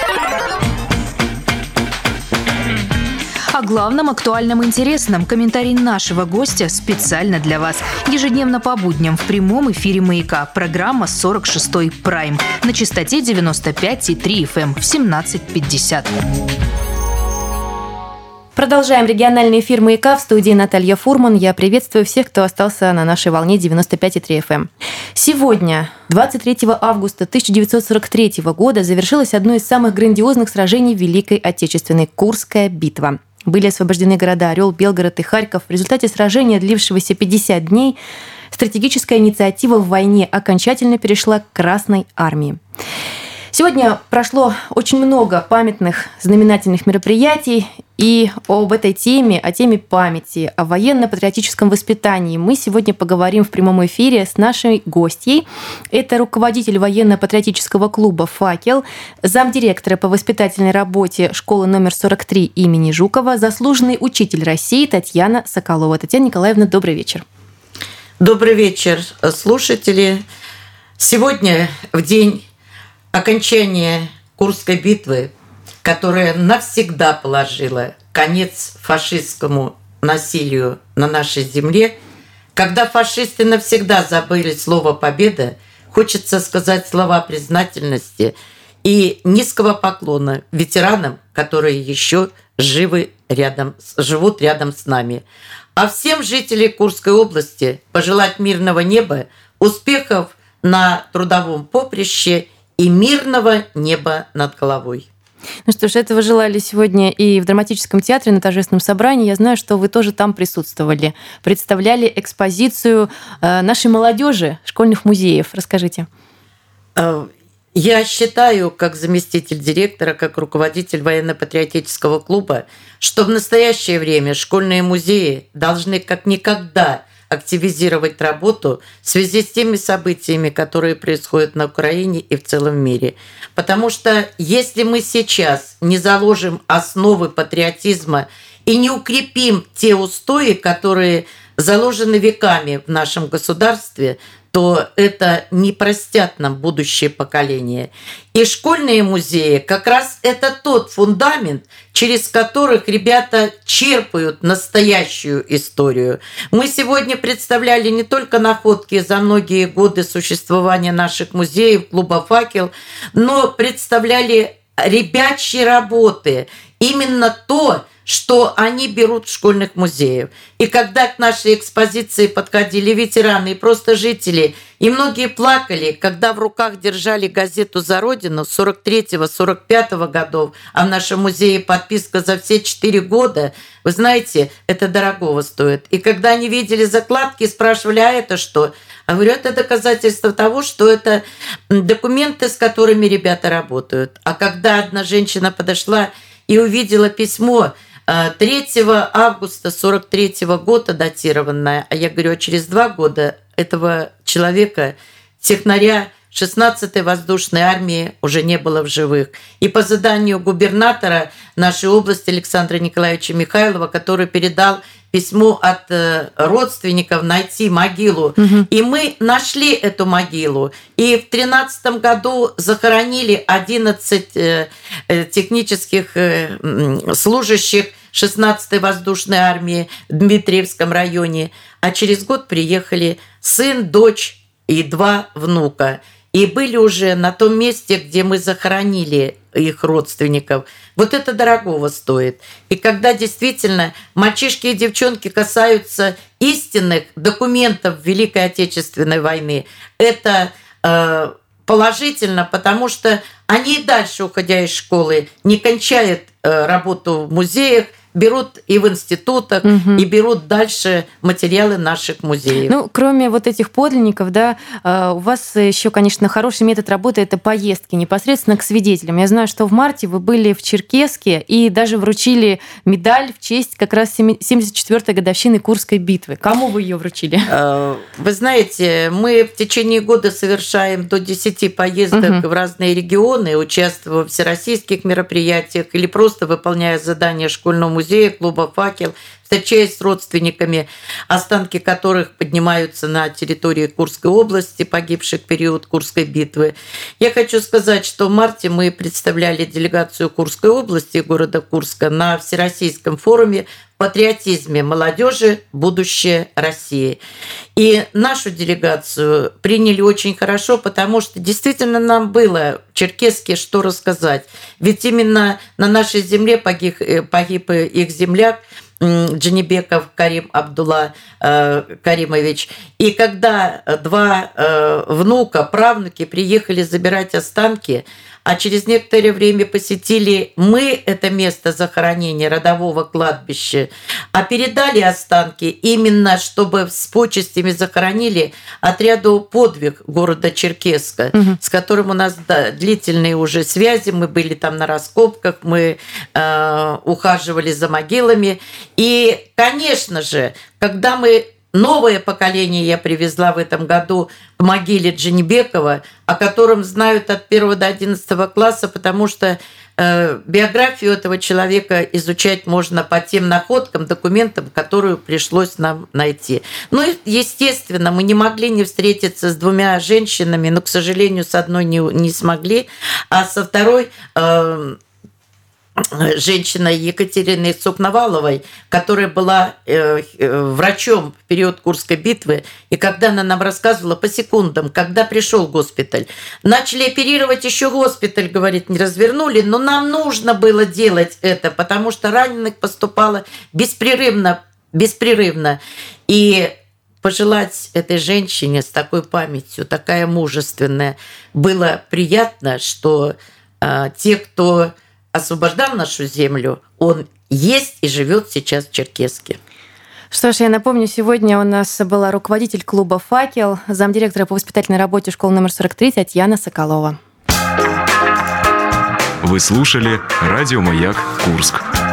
О главном, актуальном и интересном. Комментарий нашего гостя специально для вас. Ежедневно по будням в прямом эфире «Маяка». Программа «46-й Прайм» на частоте 95,3 FM в 17:50. Продолжаем региональный эфир «Маяка». В студии Наталья Фурман. Я приветствую всех, кто остался на нашей волне 95,3 FM. Сегодня, 23 августа 1943 года, завершилось одно из самых грандиозных сражений Великой Отечественной – Курская битва. Были освобождены города Орел, Белгород и Харьков. В результате сражения, длившегося 50 дней, стратегическая инициатива в войне окончательно перешла к Красной армии. Сегодня прошло очень много памятных, знаменательных мероприятий, и об этой теме, о теме памяти, о военно-патриотическом воспитании мы сегодня поговорим в прямом эфире с нашей гостьей. Это руководитель военно-патриотического клуба «Факел», замдиректора по воспитательной работе школы номер 43 имени Жукова, заслуженный учитель России Татьяна Соколова. Татьяна Николаевна, добрый вечер. Добрый вечер, слушатели. Сегодня, в день окончания Курской битвы, которая навсегда положила конец фашистскому насилию на нашей земле, когда фашисты навсегда забыли слово «победа», хочется сказать слова признательности и низкого поклона ветеранам, которые еще живут рядом с нами. А всем жителям Курской области пожелать мирного неба, успехов на трудовом поприще и мирного неба над головой. Ну что ж, этого желали сегодня и в драматическом театре на торжественном собрании. Я знаю, что вы тоже там присутствовали, представляли экспозицию нашей молодежи школьных музеев. Расскажите. Я считаю, как заместитель директора, как руководитель военно-патриотического клуба, что в настоящее время школьные музеи должны как никогда активизировать работу в связи с теми событиями, которые происходят на Украине и в целом мире. Потому что если мы сейчас не заложим основы патриотизма и не укрепим те устои, которые заложены веками в нашем государстве, то это не простят нам будущее поколение. И школьные музеи как раз это тот фундамент, через которых ребята черпают настоящую историю. Мы сегодня представляли не только находки за многие годы существования наших музеев, клуба «Факел», но представляли ребячьи работы. Именно то, что они берут в школьных музеях. И когда к нашей экспозиции подходили ветераны и просто жители, и многие плакали, когда в руках держали газету «За Родину» 43-45 годов, а в нашем музее подписка за все 4 года, вы знаете, это дорогого стоит. И когда они видели закладки, спрашивали, а это что? Я говорю, это доказательство того, что это документы, с которыми ребята работают. А когда одна женщина подошла и увидела письмо 3 августа 43 года датированное, а я говорю, а через 2 года этого человека, технаря 16-й воздушной армии, уже не было в живых. И по заданию губернатора нашей области Александра Николаевича Михайлова, который передал письмо от родственников найти могилу. И мы нашли эту могилу. И в 2013 году захоронили 11 технических служащих 16-й воздушной армии в Дмитриевском районе. А через год приехали сын, дочь и 2 внука. И были уже на том месте, где мы захоронили их родственников. Вот это дорогого стоит. И когда действительно мальчишки и девчонки касаются истинных документов Великой Отечественной войны, это положительно, потому что они и дальше, уходя из школы, не кончают работу в музеях, берут и в институтах, и берут дальше материалы наших музеев. Ну, кроме вот этих подлинников, да, у вас еще, конечно, хороший метод работы – это поездки непосредственно к свидетелям. Я знаю, что в марте вы были в Черкесске и даже вручили медаль в честь как раз 74-й годовщины Курской битвы. Кому вы ее вручили? Вы знаете, мы в течение года совершаем до 10 поездок в разные регионы, участвуя в всероссийских мероприятиях или просто выполняя задания школьного музея музея, клуба «Факел», встречаясь с родственниками, останки которых поднимаются на территории Курской области, погибших в период Курской битвы. Я хочу сказать, что в марте мы представляли делегацию Курской области, города Курска, на Всероссийском форуме «Патриотизме молодежи. Будущее России». И нашу делегацию приняли очень хорошо, потому что действительно нам было в Черкесске что рассказать. Ведь именно на нашей земле погиб их земляк Джанибеков Карим Абдулла Каримович. И когда два внука, правнуки приехали забирать останки, а через некоторое время посетили мы это место захоронения родового кладбища, а передали останки именно, чтобы с почестями захоронили отряду «Подвиг» города Черкесска, с которым у нас длительные уже связи, мы были там на раскопках, мы ухаживали за могилами. И, конечно же, когда новое поколение я привезла в этом году к могиле Джанибекова, о котором знают от 1 до 11 класса, потому что биографию этого человека изучать можно по тем находкам, документам, которые пришлось нам найти. Ну, естественно, мы не могли не встретиться с двумя женщинами, но, к сожалению, с одной не смогли, а со второй женщиной Екатериной Цукноваловой, которая была врачом в период Курской битвы, и когда она нам рассказывала по секундам, когда пришел госпиталь, начали оперировать, еще госпиталь, говорит, не развернули, но нам нужно было делать это, потому что раненых поступало беспрерывно. И пожелать этой женщине с такой памятью, такая мужественная, было приятно, что те, кто освобождал нашу землю, он есть и живет сейчас в Черкесске. Что ж, я напомню, сегодня у нас была руководитель клуба «Факел», замдиректора по воспитательной работе школы номер 43 Татьяна Соколова. Вы слушали «Радио Маяк Курск».